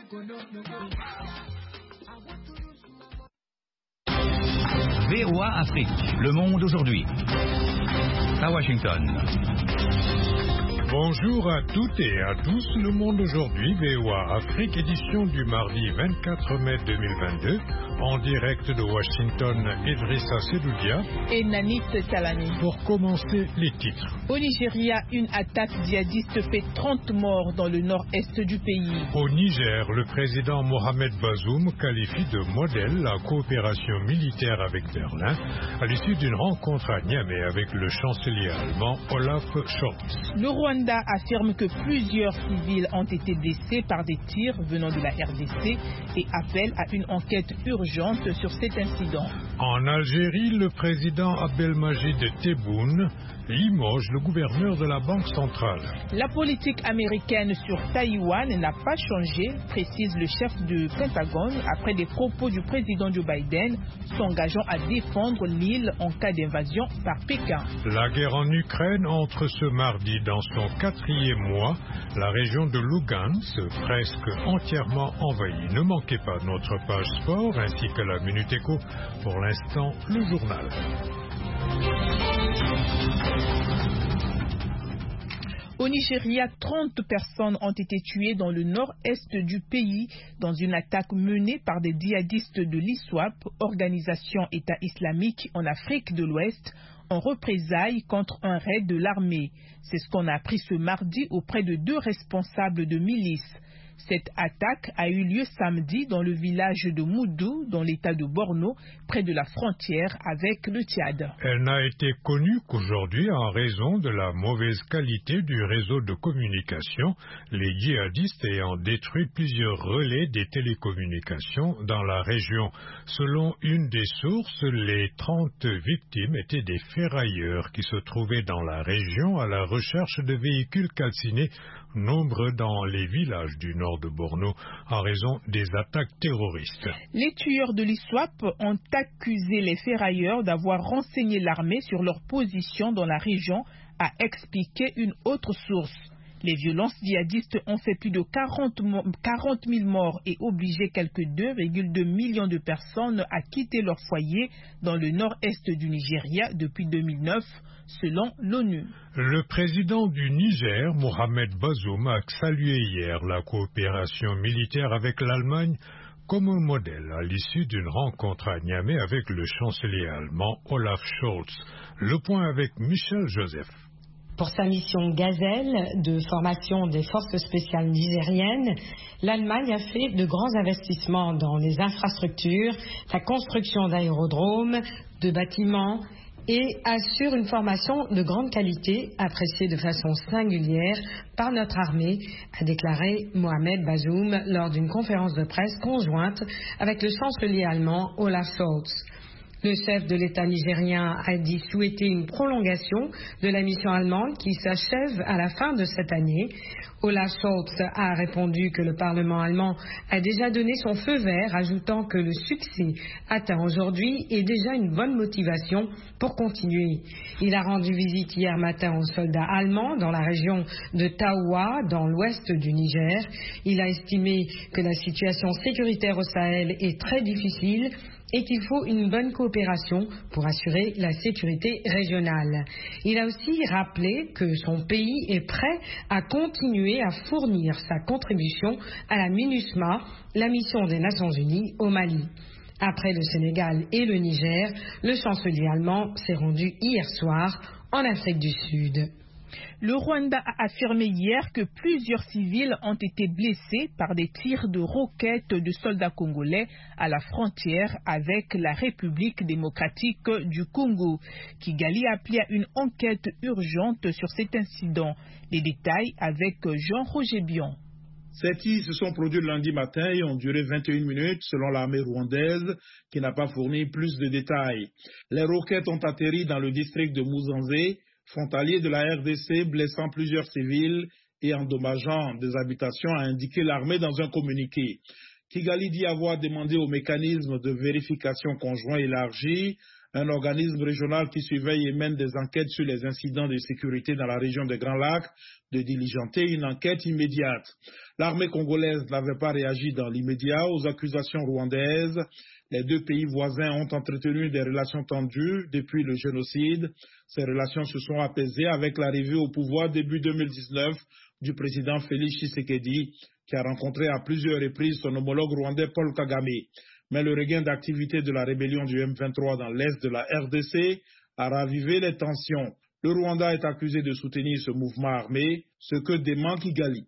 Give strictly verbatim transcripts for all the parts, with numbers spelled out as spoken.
V O A Afrique, le monde aujourd'hui. À Washington. Bonjour à toutes et à tous, le monde aujourd'hui, V O A Afrique, édition du mardi vingt-quatre mai deux mille vingt-deux, en direct de Washington, Idrissa Sedoudia et Nanit Talani. Pour commencer, les titres. Au Nigeria, une attaque djihadiste fait trente morts dans le nord-est du pays. Au Niger, le président Mohamed Bazoum qualifie de modèle la coopération militaire avec Berlin à l'issue d'une rencontre à Niamey avec le chancelier allemand Olaf Scholz. Le Rwanda affirme que plusieurs civils ont été blessés par des tirs venant de la R D C et appelle à une enquête urgente sur cet incident. En Algérie, le président Abdelmajid Tebboune limoge le gouverneur de la Banque centrale. La politique américaine sur Taïwan n'a pas changé, précise le chef du Pentagone après des propos du président Joe Biden s'engageant à défendre l'île en cas d'invasion par Pékin. La guerre en Ukraine entre ce mardi dans son quatrième mois. La région de Lugansk presque entièrement envahie. Ne manquez pas notre page sport ainsi que la Minute Éco. Pour l'instant, le journal. Au Nigeria, trente personnes ont été tuées dans le nord-est du pays dans une attaque menée par des djihadistes de l'I S W A P, organisation État islamique en Afrique de l'Ouest, en représailles contre un raid de l'armée. C'est ce qu'on a appris ce mardi auprès de deux responsables de milices. Cette attaque a eu lieu samedi dans le village de Moudou, dans l'état de Borno, près de la frontière avec le Tchad. Elle n'a été connue qu'aujourd'hui en raison de la mauvaise qualité du réseau de communication, les djihadistes ayant détruit plusieurs relais des télécommunications dans la région. Selon une des sources, les trente victimes étaient des ferrailleurs qui se trouvaient dans la région à la recherche de véhicules calcinés, nombreux dans les villages du nord de Borno en raison des attaques terroristes. Les tueurs de l'I S W A P ont accusé les ferrailleurs d'avoir renseigné l'armée sur leur position dans la région, a expliqué une autre source. Les violences djihadistes ont fait plus de quarante mille morts et obligé quelques deux virgule deux millions de personnes à quitter leur foyer dans le nord-est du Nigeria depuis deux mille neuf, selon l'ONU. Le président du Niger, Mohamed Bazoum, a salué hier la coopération militaire avec l'Allemagne comme un modèle à l'issue d'une rencontre à Niamey avec le chancelier allemand Olaf Scholz. Le point avec Michel Joseph. Pour sa mission Gazelle de formation des forces spéciales nigériennes, l'Allemagne a fait de grands investissements dans les infrastructures, la construction d'aérodromes, de bâtiments et assure une formation de grande qualité appréciée de façon singulière par notre armée, a déclaré Mohamed Bazoum lors d'une conférence de presse conjointe avec le chancelier allemand Olaf Scholz. Le chef de l'État nigérien a dit souhaiter une prolongation de la mission allemande qui s'achève à la fin de cette année. Olaf Scholz a répondu que le Parlement allemand a déjà donné son feu vert, ajoutant que le succès atteint aujourd'hui est déjà une bonne motivation pour continuer. Il a rendu visite hier matin aux soldats allemands dans la région de Taoua, dans l'ouest du Niger. Il a estimé que la situation sécuritaire au Sahel est très difficile et qu'il faut une bonne coopération pour assurer la sécurité régionale. Il a aussi rappelé que son pays est prêt à continuer à fournir sa contribution à la MINUSMA, la mission des Nations Unies au Mali. Après le Sénégal et le Niger, le chancelier allemand s'est rendu hier soir en Afrique du Sud. Le Rwanda a affirmé hier que plusieurs civils ont été blessés par des tirs de roquettes de soldats congolais à la frontière avec la République démocratique du Congo. Kigali a appelé à une enquête urgente sur cet incident. Les détails avec Jean-Roger Bion. Ces tirs se sont produits lundi matin et ont duré vingt et une minutes selon l'armée rwandaise qui n'a pas fourni plus de détails. Les roquettes ont atterri dans le district de Muzanze, frontalier de la R D C, blessant plusieurs civils et endommageant des habitations, a indiqué l'armée dans un communiqué. Kigali dit avoir demandé au mécanisme de vérification conjoint élargi un organisme régional qui surveille et mène des enquêtes sur les incidents de sécurité dans la région des Grands Lacs, de diligenter une enquête immédiate. L'armée congolaise n'avait pas réagi dans l'immédiat aux accusations rwandaises. Les deux pays voisins ont entretenu des relations tendues depuis le génocide. Ces relations se sont apaisées avec l'arrivée au pouvoir début deux mille dix-neuf du président Félix Tshisekedi, qui a rencontré à plusieurs reprises son homologue rwandais Paul Kagame. Mais le regain d'activité de la rébellion du M vingt-trois dans l'est de la R D C a ravivé les tensions. Le Rwanda est accusé de soutenir ce mouvement armé, ce que dément Kigali.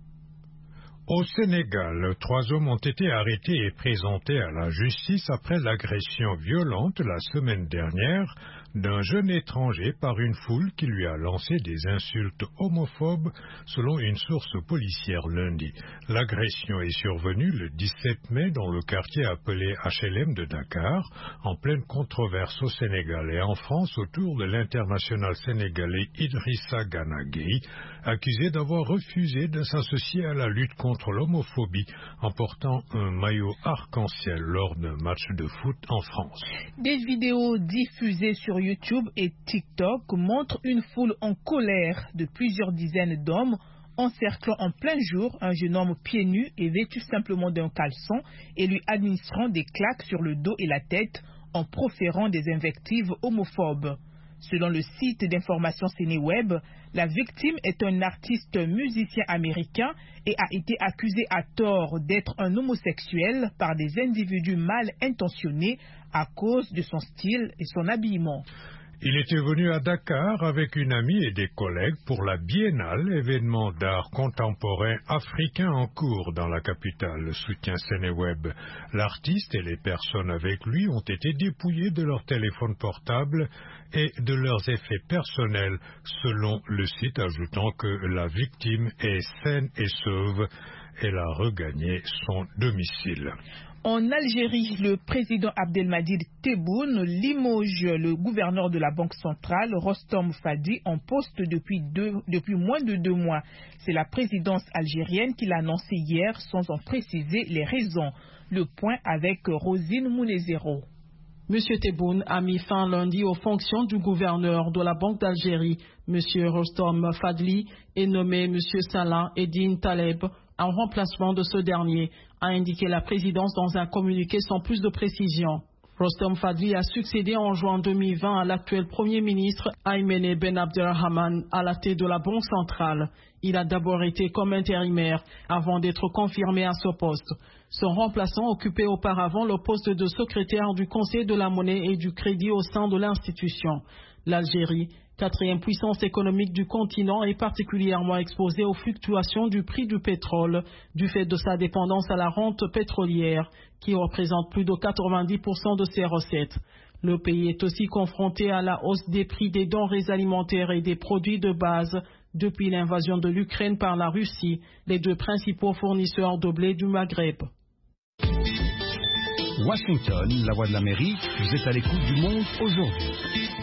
Au Sénégal, trois hommes ont été arrêtés et présentés à la justice après l'agression violente la semaine dernière d'un jeune étranger par une foule qui lui a lancé des insultes homophobes, selon une source policière lundi. L'agression est survenue le dix-sept mai dans le quartier appelé H L M de Dakar, en pleine controverse au Sénégal et en France autour de l'international sénégalais Idrissa Gana Gueye, accusé d'avoir refusé de s'associer à la lutte contre l'homophobie en portant un maillot arc-en-ciel lors d'un match de foot en France. Des vidéos diffusées sur YouTube et TikTok montrent une foule en colère de plusieurs dizaines d'hommes encerclant en plein jour un jeune homme pieds nus et vêtu simplement d'un caleçon et lui administrant des claques sur le dos et la tête en proférant des invectives homophobes. Selon le site d'information CinéWeb, la victime est un artiste musicien américain et a été accusé à tort d'être un homosexuel par des individus mal intentionnés à cause de son style et son habillement. Il était venu à Dakar avec une amie et des collègues pour la Biennale, événement d'art contemporain africain en cours dans la capitale, soutient CinéWeb. L'artiste et les personnes avec lui ont été dépouillés de leur téléphone portable et de leurs effets personnels, selon le site, ajoutant que la victime est saine et sauve. Elle a regagné son domicile. En Algérie, le président Abdelmadjid Tebboune limoge le gouverneur de la Banque centrale, Rostom Fadi, en poste depuis, deux, depuis moins de deux mois. C'est la présidence algérienne qui l'a annoncé hier sans en préciser les raisons. Le point avec Rosine Mounezero. Monsieur Tebboune a mis fin lundi aux fonctions du gouverneur de la Banque d'Algérie. Monsieur Rostom Fadli est nommé Monsieur Salah Eddine Taleb en remplacement de ce dernier, a indiqué la présidence dans un communiqué sans plus de précision. Rostom Fadli a succédé en juin deux mille vingt à l'actuel Premier ministre Aïmene Ben Abdelrahman à la tête de la Banque centrale. Il a d'abord été comme intérimaire avant d'être confirmé à ce poste. Son remplaçant occupait auparavant le poste de secrétaire du Conseil de la monnaie et du crédit au sein de l'institution. L'Algérie, quatrième puissance économique du continent, est particulièrement exposée aux fluctuations du prix du pétrole du fait de sa dépendance à la rente pétrolière qui représente plus de quatre-vingt-dix pour cent de ses recettes. Le pays est aussi confronté à la hausse des prix des denrées alimentaires et des produits de base depuis l'invasion de l'Ukraine par la Russie, les deux principaux fournisseurs de blé du Maghreb. Washington, la voix de l'Amérique, vous êtes à l'écoute du monde aujourd'hui.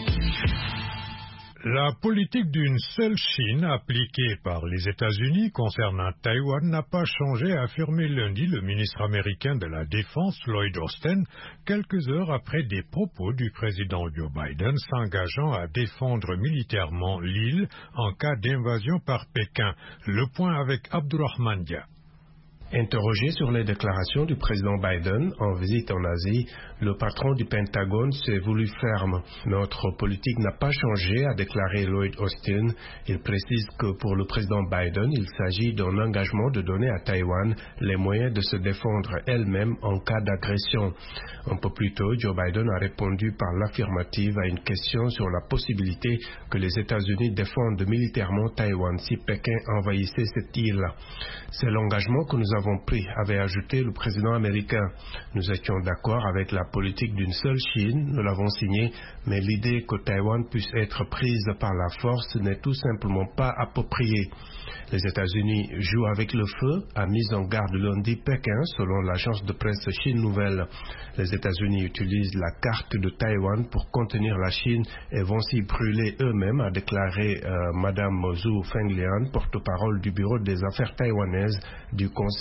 La politique d'une seule Chine appliquée par les États-Unis concernant Taïwan n'a pas changé, a affirmé lundi le ministre américain de la Défense Lloyd Austin, quelques heures après des propos du président Joe Biden s'engageant à défendre militairement l'île en cas d'invasion par Pékin. Le point avec Abdourahmane Dia. Interrogé sur les déclarations du président Biden en visite en Asie, le patron du Pentagone s'est voulu ferme. Notre politique n'a pas changé, a déclaré Lloyd Austin. Il précise que pour le président Biden, il s'agit d'un engagement de donner à Taïwan les moyens de se défendre elle-même en cas d'agression. Un peu plus tôt, Joe Biden a répondu par l'affirmative à une question sur la possibilité que les États-Unis défendent militairement Taïwan si Pékin envahissait cette île. C'est l'engagement que nous avons pris, avait ajouté le président américain. Nous étions d'accord avec la politique d'une seule Chine, nous l'avons signé, mais l'idée que Taïwan puisse être prise par la force n'est tout simplement pas appropriée. Les États-Unis jouent avec le feu, a mis en garde lundi Pékin, selon l'agence de presse Chine Nouvelle. Les États-Unis utilisent la carte de Taïwan pour contenir la Chine et vont s'y brûler eux-mêmes, a déclaré euh, Madame Zhu Fenglian, porte-parole du bureau des affaires taïwanaises du Conseil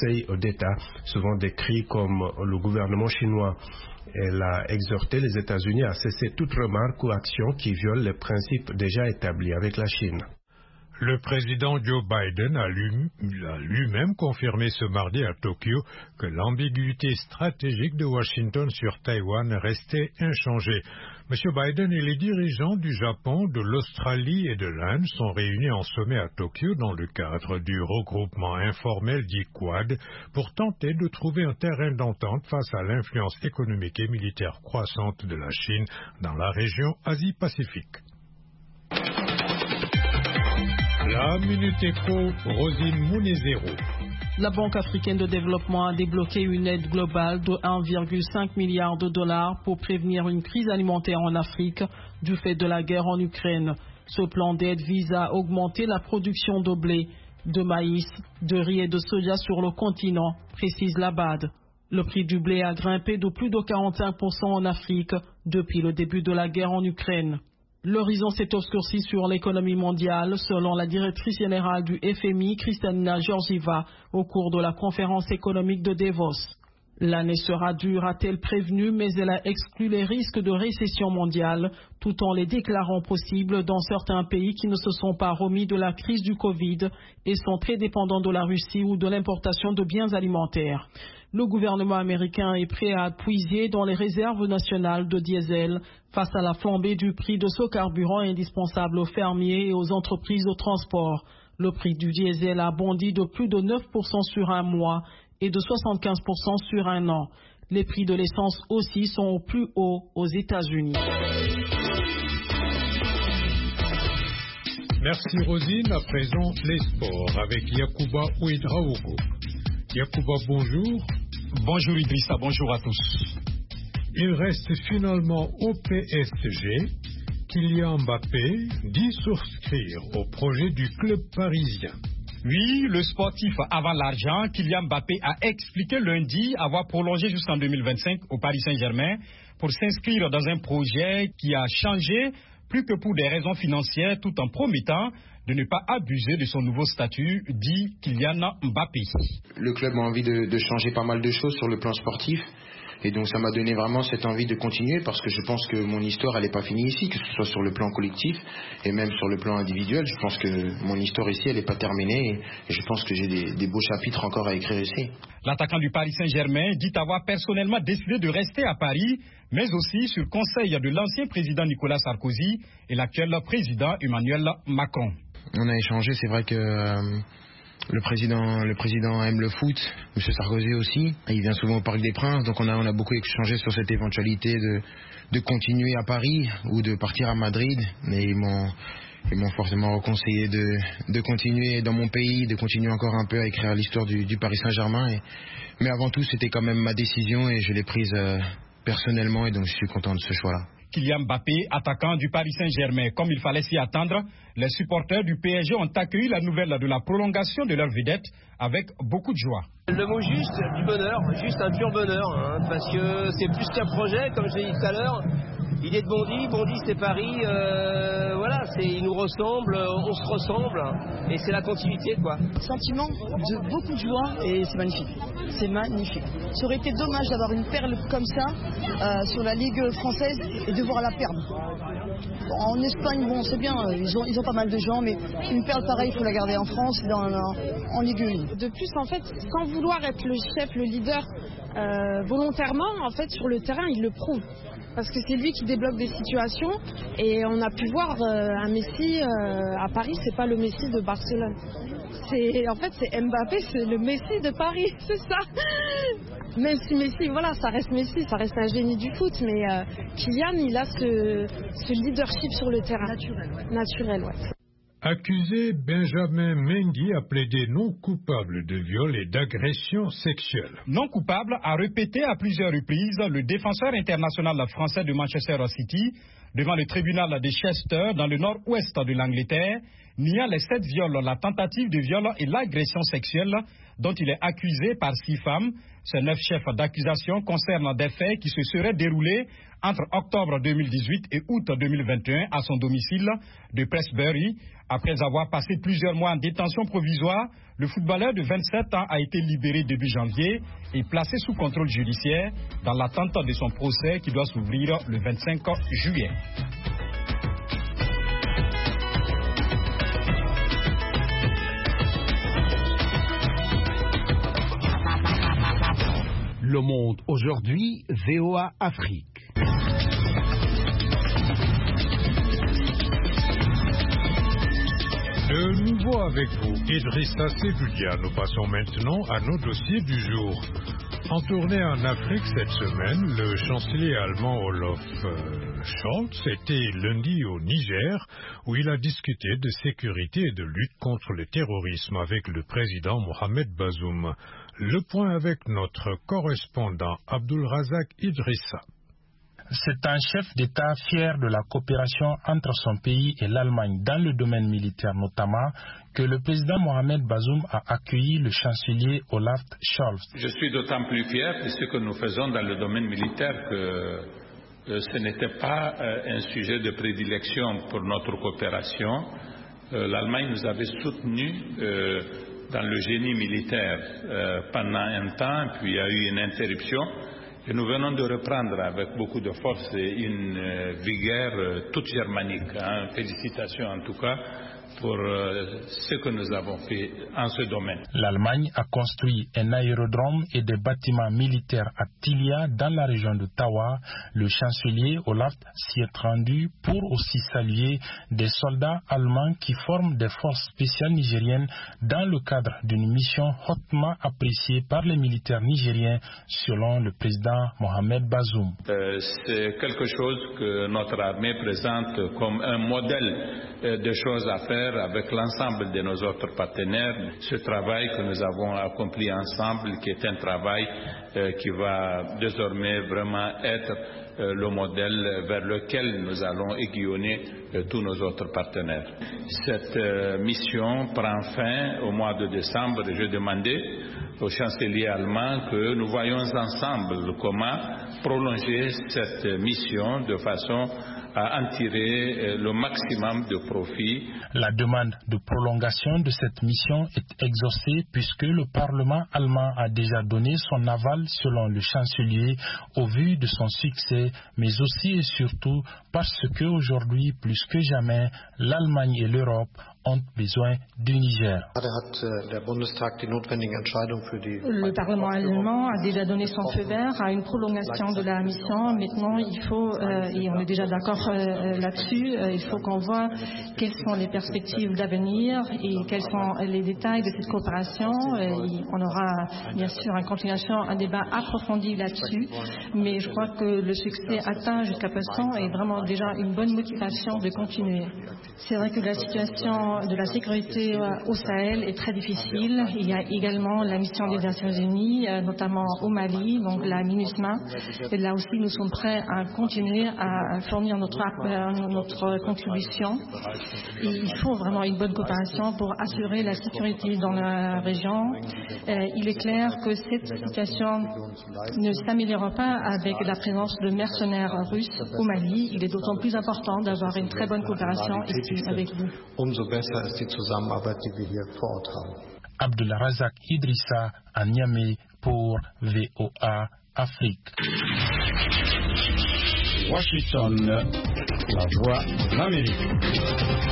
conseil d'État, souvent décrit comme le gouvernement chinois. Elle a exhorté les États-Unis à cesser toute remarque ou action qui viole les principes déjà établis avec la Chine. Le président Joe Biden a lui-même confirmé ce mardi à Tokyo que l'ambiguïté stratégique de Washington sur Taïwan restait inchangée. M. Biden et les dirigeants du Japon, de l'Australie et de l'Inde sont réunis en sommet à Tokyo dans le cadre du regroupement informel dit Quad pour tenter de trouver un terrain d'entente face à l'influence économique et militaire croissante de la Chine dans la région Asie-Pacifique. La Minute Éco, Rosine Mounezero. La Banque africaine de développement a débloqué une aide globale de un virgule cinq milliard de dollars pour prévenir une crise alimentaire en Afrique du fait de la guerre en Ukraine. Ce plan d'aide vise à augmenter la production de blé, de maïs, de riz et de soja sur le continent, précise la B A D. Le prix du blé a grimpé de plus de quarante-cinq pour cent en Afrique depuis le début de la guerre en Ukraine. L'horizon s'est obscurci sur l'économie mondiale, selon la directrice générale du F M I, Kristalina Georgieva, au cours de la conférence économique de Davos. L'année sera dure, a-t-elle prévenu, mais elle a exclu les risques de récession mondiale, tout en les déclarant possibles dans certains pays qui ne se sont pas remis de la crise du Covid et sont très dépendants de la Russie ou de l'importation de biens alimentaires. Le gouvernement américain est prêt à puiser dans les réserves nationales de diesel face à la flambée du prix de ce carburant indispensable aux fermiers et aux entreprises de transport. Le prix du diesel a bondi de plus de neuf pour cent sur un mois et de soixante-quinze pour cent sur un an. Les prix de l'essence aussi sont au plus haut aux États-Unis. Merci Rosine. À présent, les sports avec Yacouba Ouedraogo. Yacouba, bonjour. Bonjour Idrissa, bonjour à tous. Il reste finalement au P S G. Kylian Mbappé dit souscrire au projet du club parisien. Oui, le sportif avant l'argent, Kylian Mbappé a expliqué lundi avoir prolongé jusqu'en deux mille vingt-cinq au Paris Saint-Germain pour s'inscrire dans un projet qui a changé plus que pour des raisons financières, tout en promettant de ne pas abuser de son nouveau statut, dit Kylian Mbappé. Le club a envie de, de changer pas mal de choses sur le plan sportif. Et donc ça m'a donné vraiment cette envie de continuer parce que je pense que mon histoire elle n'est pas finie ici, que ce soit sur le plan collectif et même sur le plan individuel. Je pense que mon histoire ici elle n'est pas terminée et je pense que j'ai des, des beaux chapitres encore à écrire ici. L'attaquant du Paris Saint-Germain dit avoir personnellement décidé de rester à Paris, mais aussi sur conseil de l'ancien président Nicolas Sarkozy et l'actuel président Emmanuel Macron. On a échangé, c'est vrai que... Euh, Le président, le président aime le foot, M. Sarkozy aussi. Il vient souvent au Parc des Princes, donc on a, on a beaucoup échangé sur cette éventualité de, de continuer à Paris ou de partir à Madrid. Mais ils m'ont, ils m'ont forcément reconseillé de, de continuer dans mon pays, de continuer encore un peu à écrire l'histoire du, du Paris Saint-Germain. Et, mais avant tout, c'était quand même ma décision et je l'ai prise euh, personnellement et donc je suis content de ce choix-là. Kylian Mbappé, attaquant du Paris Saint-Germain. Comme il fallait s'y attendre, les supporters du P S G ont accueilli la nouvelle de la prolongation de leur vedette avec beaucoup de joie. Le mot juste, du bonheur, juste un pur bonheur, hein, parce que c'est plus qu'un projet, comme je l'ai dit tout à l'heure. Il est de Bondy, Bondy c'est Paris, euh, voilà, c'est, il nous ressemble, on se ressemble, et c'est la continuité, quoi. Sentiment de beaucoup de joie, et c'est magnifique, c'est magnifique. Ça aurait été dommage d'avoir une perle comme ça euh, sur la Ligue française et devoir la perdre. En Espagne, bon, c'est bien, ils ont, ils ont pas mal de gens, mais une perle pareille, il faut la garder en France, dans, en, en Ligue un. De plus, en fait, sans vouloir être le chef, le leader, euh, volontairement, en fait, sur le terrain, il le prouve. Parce que c'est lui qui débloque des situations et on a pu voir euh, un Messi euh, à Paris, c'est pas le Messi de Barcelone. C'est, en fait, c'est Mbappé, c'est le Messi de Paris, c'est ça. Même si Messi, voilà, ça reste Messi, ça reste un génie du foot, mais euh, Kylian, il a ce, ce leadership sur le terrain. Naturel, ouais. Naturel, ouais. Accusé, Benjamin Mendy a plaidé non coupable de viol et d'agression sexuelle. Non coupable a répété à plusieurs reprises le défenseur international français de Manchester City devant le tribunal de Chester dans le nord-ouest de l'Angleterre, niant les sept viols, la tentative de viol et l'agression sexuelle dont il est accusé par six femmes. Ces neuf chefs d'accusation concernent des faits qui se seraient déroulés entre octobre deux mille dix-huit et août deux mille vingt et un à son domicile de Prestbury. Après avoir passé plusieurs mois en détention provisoire, le footballeur de vingt-sept ans a été libéré début janvier et placé sous contrôle judiciaire dans l'attente de son procès qui doit s'ouvrir le vingt-cinq juillet. Le Monde aujourd'hui, V O A Afrique. De nouveau avec vous, Idrissa Seloudia. Nous passons maintenant à nos dossiers du jour. En tournée en Afrique cette semaine, le chancelier allemand Olaf Scholz était lundi au Niger, où il a discuté de sécurité et de lutte contre le terrorisme avec le président Mohamed Bazoum. Le point avec notre correspondant Abdul Razak Idrissa. C'est un chef d'État fier de la coopération entre son pays et l'Allemagne dans le domaine militaire notamment que le président Mohamed Bazoum a accueilli le chancelier Olaf Scholz. Je suis d'autant plus fier de ce que nous faisons dans le domaine militaire que euh, ce n'était pas euh, un sujet de prédilection pour notre coopération. Euh, L'Allemagne nous avait soutenus euh, dans le génie militaire euh, pendant un temps, puis il y a eu une interruption. Et nous venons de reprendre avec beaucoup de force et une euh, vigueur euh, toute germanique. Hein. Félicitations en tout cas pour euh, ce que nous avons fait en ce domaine. L'Allemagne a construit un aérodrome et des bâtiments militaires à Tilia dans la région de Tawa. Le chancelier Olaf s'y est rendu pour aussi saluer des soldats allemands qui forment des forces spéciales nigériennes dans le cadre d'une mission hautement appréciée par les militaires nigériens selon le président Mohamed Bazoum. Euh, C'est quelque chose que notre armée présente comme un modèle euh, de choses à faire avec l'ensemble de nos autres partenaires. Ce travail que nous avons accompli ensemble, qui est un travail euh, qui va désormais vraiment être euh, le modèle vers lequel nous allons aiguillonner euh, tous nos autres partenaires. Cette euh, mission prend fin au mois de décembre et je demandais au chancelier allemand que nous voyions ensemble comment prolonger cette mission de façon à en tirer le maximum de profit. La demande de prolongation de cette mission est exaucée puisque le Parlement allemand a déjà donné son aval selon le chancelier au vu de son succès, mais aussi et surtout parce qu'aujourd'hui, plus que jamais, l'Allemagne et l'Europe ont besoin du Niger. Le Parlement allemand a déjà donné son feu vert à une prolongation de la mission. Maintenant, il faut, euh, et on est déjà d'accord euh, là-dessus, euh, il faut qu'on voit quelles sont les perspectives d'avenir et quels sont les détails de cette coopération. Et on aura bien sûr en continuation un débat approfondi là-dessus, mais je crois que le succès atteint jusqu'à présent est vraiment déjà une bonne motivation de continuer. C'est vrai que la situation de la sécurité au Sahel est très difficile. Il y a également la mission des Nations Unies, notamment au Mali, donc la MINUSMA. Et là aussi, nous sommes prêts à continuer à fournir notre, notre contribution. Et il faut vraiment une bonne coopération pour assurer la sécurité dans la région. Il est clair que cette situation ne s'améliorera pas avec la présence de mercenaires russes au Mali. Il est d'autant plus important d'avoir une très bonne coopération ici avec vous. Abdul Razak Idrissa à Niamey pour V O A Afrique. Washington, la voix de l'Amérique.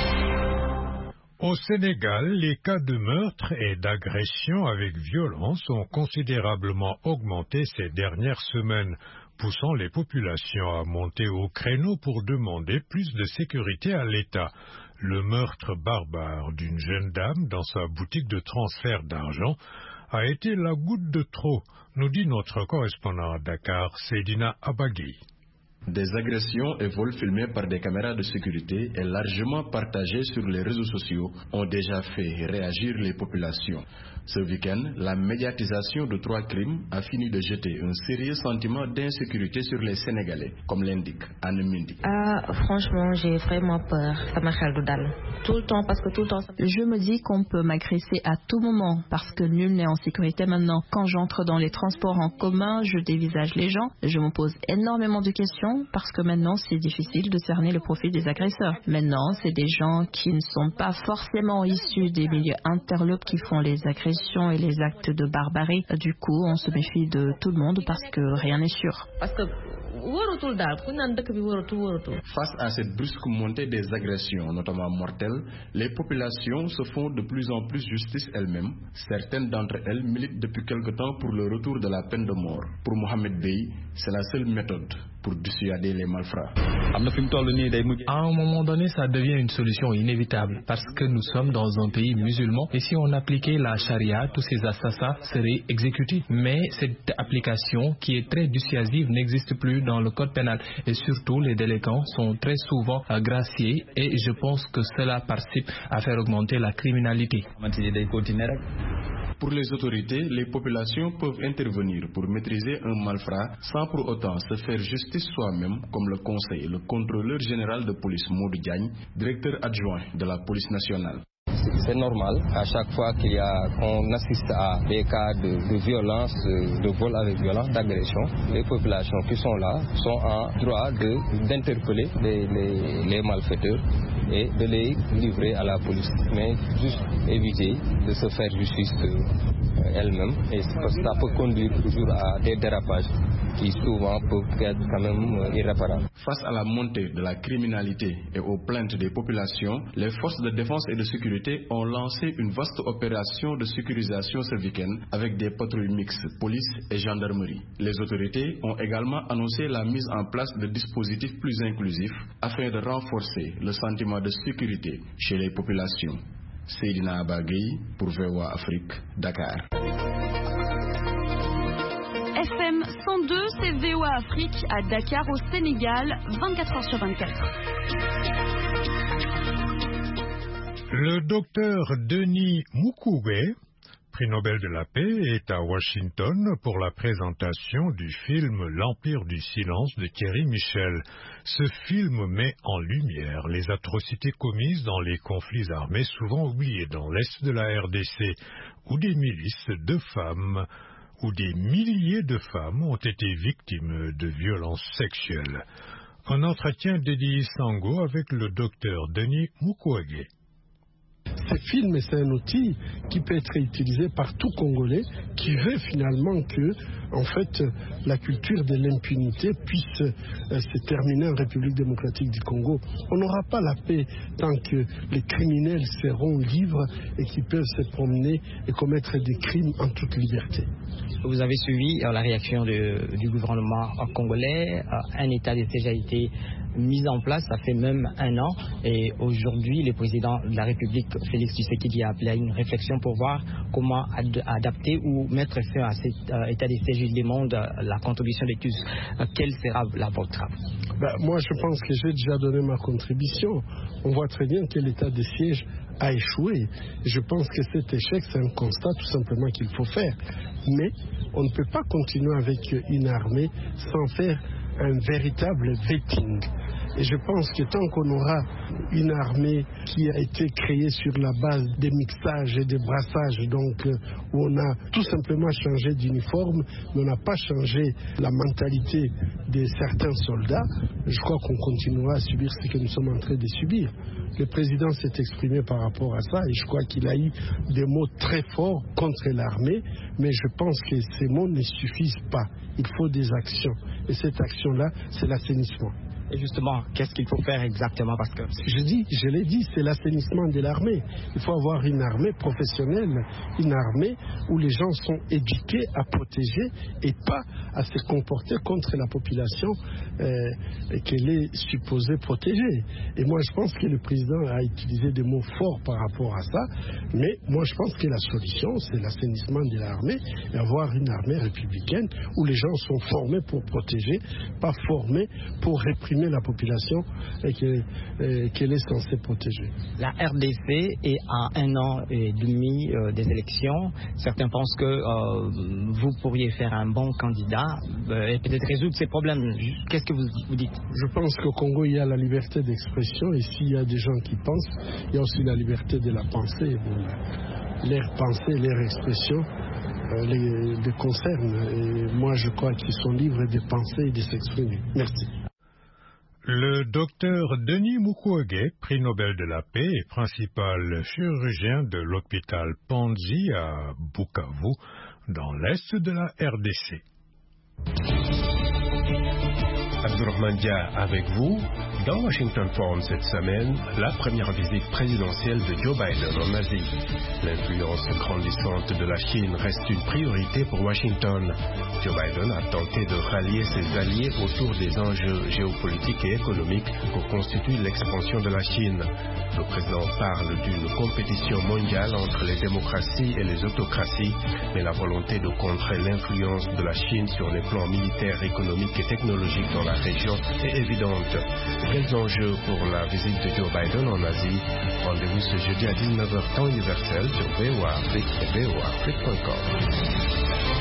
Au Sénégal, les cas de meurtre et d'agression avec violence ont considérablement augmenté ces dernières semaines, poussant les populations à monter au créneau pour demander plus de sécurité à l'État. Le meurtre barbare d'une jeune dame dans sa boutique de transfert d'argent a été la goutte de trop, nous dit notre correspondant à Dakar, Seydina Abagui. Des agressions et vols filmés par des caméras de sécurité et largement partagés sur les réseaux sociaux ont déjà fait réagir les populations. Ce week-end, la médiatisation de trois crimes a fini de jeter un sérieux sentiment d'insécurité sur les Sénégalais, comme l'indique Anne Mindy. Ah, franchement, j'ai vraiment peur. Ça m'a fait dal. Tout le temps, parce que tout le temps... Je me dis qu'on peut m'agresser à tout moment, parce que nul n'est en sécurité maintenant. Quand j'entre dans les transports en commun, je dévisage les gens. Je me pose énormément de questions, parce que maintenant, c'est difficile de cerner le profil des agresseurs. Maintenant, c'est des gens qui ne sont pas forcément issus des milieux interlopes qui font les agressions et les actes de barbarie. Du coup, on se méfie de tout le monde parce que rien n'est sûr. Parce que face à cette brusque montée des agressions, notamment mortelles, les populations se font de plus en plus justice elles-mêmes. Certaines d'entre elles militent depuis quelque temps pour le retour de la peine de mort. Pour Mohamed Bey, c'est la seule méthode pour dissuader les malfrats. À un moment donné, ça devient une solution inévitable parce que nous sommes dans un pays musulman et si on appliquait la charia, tous ces assassins seraient exécutés. Mais cette application qui est très dissuasive n'existe plus dans le code pénal et surtout les délinquants sont très souvent graciés et je pense que cela participe à faire augmenter la criminalité. Pour les autorités, les populations peuvent intervenir pour maîtriser un malfrat sans pour autant se faire justice soi-même, comme le conseille le contrôleur général de police Modou Diagne, directeur adjoint de la police nationale. C'est normal, à chaque fois qu'il y a, qu'on assiste à des cas de, de violence, de vol avec violence, d'agression, les populations qui sont là sont en droit de, d'interpeller les, les, les malfaiteurs et de les livrer à la police. Mais juste éviter de se faire justice elle-même, et parce que ça peut conduire toujours à des dérapages qui souvent peuvent être quand même irréparables. Face à la montée de la criminalité et aux plaintes des populations, les forces de défense et de sécurité ont lancé une vaste opération de sécurisation ce week-end avec des patrouilles mixtes, police et gendarmerie. Les autorités ont également annoncé la mise en place de dispositifs plus inclusifs afin de renforcer le sentiment de sécurité chez les populations. Seydina Abagui pour V O A Afrique, Dakar. F M cent deux, c'est V O A Afrique à Dakar au Sénégal, vingt-quatre heures sur vingt-quatre. Le docteur Denis Mukwege, prix Nobel de la paix, est à Washington pour la présentation du film L'Empire du silence de Thierry Michel. Ce film met en lumière les atrocités commises dans les conflits armés souvent oubliés dans l'est de la R D C, où des milices de femmes, où des milliers de femmes ont été victimes de violences sexuelles. Un entretien d'Eddie Sango avec le docteur Denis Mukwege. Ce film, c'est un outil qui peut être utilisé par tout Congolais qui veut finalement que, en fait, la culture de l'impunité puisse euh, se terminer en République démocratique du Congo. On n'aura pas la paix tant que les criminels seront libres et qu'ils peuvent se promener et commettre des crimes en toute liberté. Vous avez suivi euh, la réaction de, du gouvernement congolais. Euh, un état de siège a été mis en place, ça fait même un an. Et aujourd'hui, le président de la République, Félix Tshisekedi, a appelé à une réflexion pour voir comment ad- adapter ou mettre fin à cet euh, état de siège. Il demande euh, la contribution de tous. Euh, quelle sera la vôtre? Ben, moi, je pense que j'ai déjà donné ma contribution. On voit très bien que l'état de siège a échoué. Je pense que cet échec, c'est un constat tout simplement qu'il faut faire. Mais on ne peut pas continuer avec une armée sans faire un véritable vetting. Et je pense que tant qu'on aura une armée qui a été créée sur la base des mixages et des brassages, donc euh, où on a tout simplement changé d'uniforme, mais on n'a pas changé la mentalité de certains soldats, je crois qu'on continuera à subir ce que nous sommes en train de subir. Le président s'est exprimé par rapport à ça et je crois qu'il a eu des mots très forts contre l'armée, mais je pense que ces mots ne suffisent pas. Il faut des actions. Et cette action-là, c'est l'assainissement. Et justement, qu'est-ce qu'il faut faire exactement? Parce que je dis, je l'ai dit, c'est l'assainissement de l'armée. Il faut avoir une armée professionnelle, une armée où les gens sont éduqués à protéger et pas à se comporter contre la population euh, qu'elle est supposée protéger. Et moi, je pense que le président a utilisé des mots forts par rapport à ça, mais moi, je pense que la solution, c'est l'assainissement de l'armée et avoir une armée républicaine où les gens sont formés pour protéger, pas formés pour réprimer la population et qu'elle, euh, qu'elle est censée protéger. La R D C est à un an et demi euh, des élections. Certains pensent que euh, vous pourriez faire un bon candidat euh, et peut-être résoudre ces problèmes. Qu'est-ce que vous, vous dites? Je pense qu'au Congo, il y a la liberté d'expression et s'il y a des gens qui pensent, il y a aussi la liberté de la pensée. Bon, leur pensée, leur expression euh, les, les concernent. Et moi, je crois qu'ils sont libres de penser et de s'exprimer. Merci. Le docteur Denis Mukwege, prix Nobel de la paix et principal chirurgien de l'hôpital Panzi à Bukavu, dans l'est de la R D C. Abdourahmane Dia avec vous. Dans Washington Forum cette semaine, la première visite présidentielle de Joe Biden en Asie. L'influence grandissante de la Chine reste une priorité pour Washington. Joe Biden a tenté de rallier ses alliés autour des enjeux géopolitiques et économiques que constitue l'expansion de la Chine. Le président parle d'une compétition mondiale entre les démocraties et les autocraties, mais la volonté de contrer l'influence de la Chine sur les plans militaires, économiques et technologiques dans la région est évidente. Quels enjeux pour la visite de Joe Biden en Asie? Rendez-vous ce jeudi à dix-neuf heures temps universel sur V O A Afrique et V O A Afrique point com.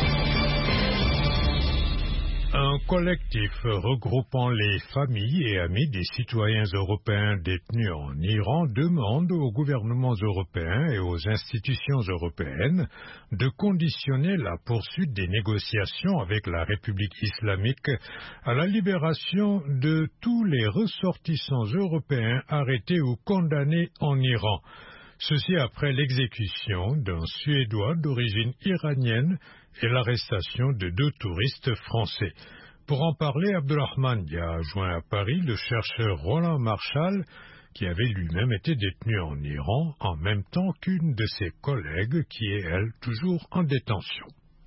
Un collectif regroupant les familles et amis des citoyens européens détenus en Iran demande aux gouvernements européens et aux institutions européennes de conditionner la poursuite des négociations avec la République islamique à la libération de tous les ressortissants européens arrêtés ou condamnés en Iran. Ceci après l'exécution d'un Suédois d'origine iranienne et l'arrestation de deux touristes français. Pour en parler, Abdourahmane Dia a joint à Paris le chercheur Roland Marchal, qui avait lui-même été détenu en Iran, en même temps qu'une de ses collègues qui est, elle, toujours en détention.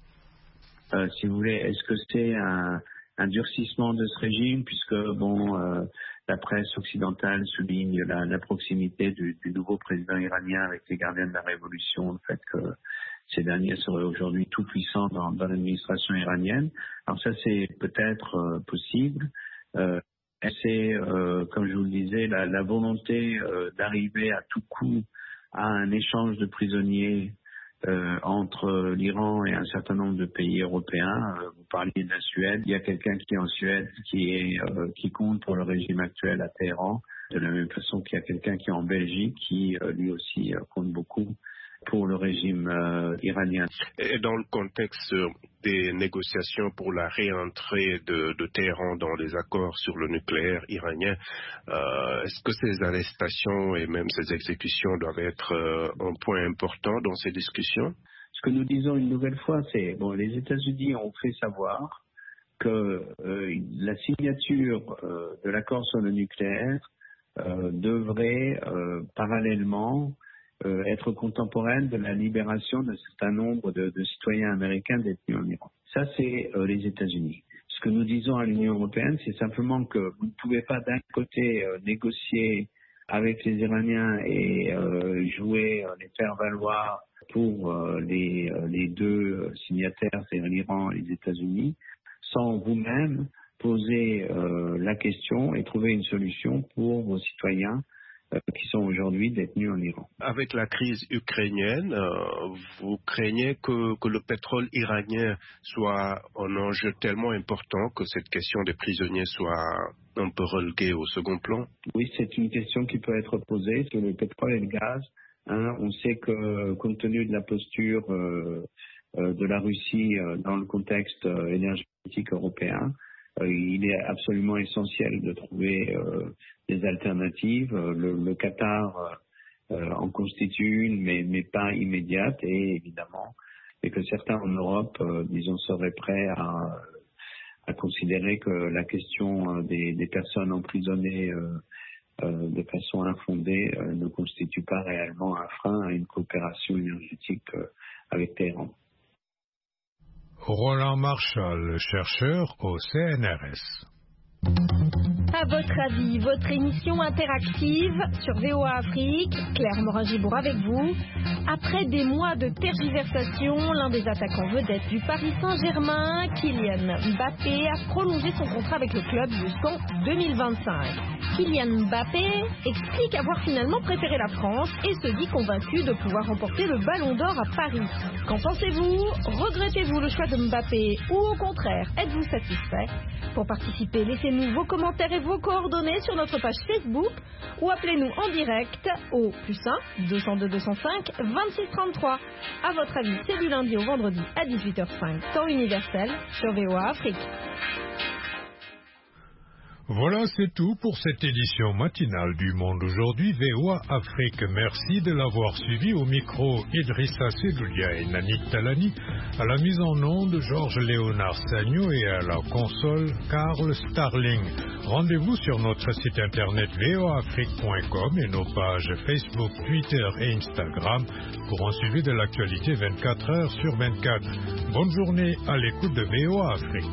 Euh, si vous voulez, est-ce que c'est un, un durcissement de ce régime, puisque, bon... Euh, La presse occidentale souligne la, la proximité du, du nouveau président iranien avec les gardiens de la révolution, le fait que ces derniers seraient aujourd'hui tout puissants dans, dans l'administration iranienne. Alors ça, c'est peut-être euh, possible. Euh, c'est, euh, comme je vous le disais, la, la volonté euh, d'arriver à tout coup à un échange de prisonniers Euh, entre l'Iran et un certain nombre de pays européens. Euh, vous parliez de la Suède. Il y a quelqu'un qui est en Suède qui est euh, qui compte pour le régime actuel à Téhéran, de la même façon qu'il y a quelqu'un qui est en Belgique qui euh, lui aussi euh, compte beaucoup pour le régime euh, iranien. Et dans le contexte des négociations pour la réentrée de, de Téhéran dans les accords sur le nucléaire iranien, euh, est-ce que ces arrestations et même ces exécutions doivent être euh, un point important dans ces discussions? Ce que nous disons une nouvelle fois, c'est bon, les États-Unis ont fait savoir que euh, la signature euh, de l'accord sur le nucléaire euh, devrait euh, parallèlement Euh, être contemporaine de la libération d'un certain nombre de, de citoyens américains détenus en Iran. Ça, c'est euh, les États-Unis. Ce que nous disons à l'Union européenne, c'est simplement que vous ne pouvez pas d'un côté euh, négocier avec les Iraniens et euh, jouer euh, les faire valoir pour euh, les, euh, les deux signataires, c'est-à-dire l'Iran et les États-Unis, sans vous-même poser euh, la question et trouver une solution pour vos citoyens qui sont aujourd'hui détenus en Iran. Avec la crise ukrainienne, euh, vous craignez que, que le pétrole iranien soit un enjeu tellement important que cette question des prisonniers soit un peu reléguée au second plan? Oui, c'est une question qui peut être posée sur le pétrole et le gaz. Hein, on sait que, compte tenu de la posture euh, euh, de la Russie euh, dans le contexte euh, énergétique européen, il est absolument essentiel de trouver euh, des alternatives. Le, le Qatar euh, en constitue une, mais, mais pas immédiate, et évidemment, et que certains en Europe, euh, disons, seraient prêts à, à à considérer que la question des, des personnes emprisonnées euh, euh, de façon infondée euh, ne constitue pas réellement un frein à une coopération énergétique euh, avec Téhéran. Roland Marchal, chercheur au C N R S. À votre avis, votre émission interactive sur V O A Afrique, Claire Morin-Gibour avec vous. Après des mois de tergiversation, l'un des attaquants vedettes du Paris Saint-Germain, Kylian Mbappé, a prolongé son contrat avec le club jusqu'en deux mille vingt-cinq. Kylian Mbappé explique avoir finalement préféré la France et se dit convaincu de pouvoir remporter le Ballon d'Or à Paris. Qu'en pensez-vous? Regrettez-vous le choix de Mbappé ou au contraire, êtes-vous satisfait? Pour participer, laissez-nous vos commentaires et vos coordonnées sur notre page Facebook ou appelez-nous en direct au plus un deux cent deux deux cent cinq vingt-six trente-trois. À votre avis, c'est du lundi au vendredi à dix-huit heures cinq, temps universel sur V O A Afrique. Voilà, c'est tout pour cette édition matinale du Monde aujourd'hui, V O A Afrique. Merci de l'avoir suivi. Au micro, Idrissa Sedoulia et Nanik Talani. À la mise en onde, Georges Léonard Sagno et à la console, Karl Starling. Rendez-vous sur notre site internet v o a afrique point com et nos pages Facebook, Twitter et Instagram pour un suivi de l'actualité vingt-quatre heures sur vingt-quatre. Bonne journée à l'écoute de V O A Afrique.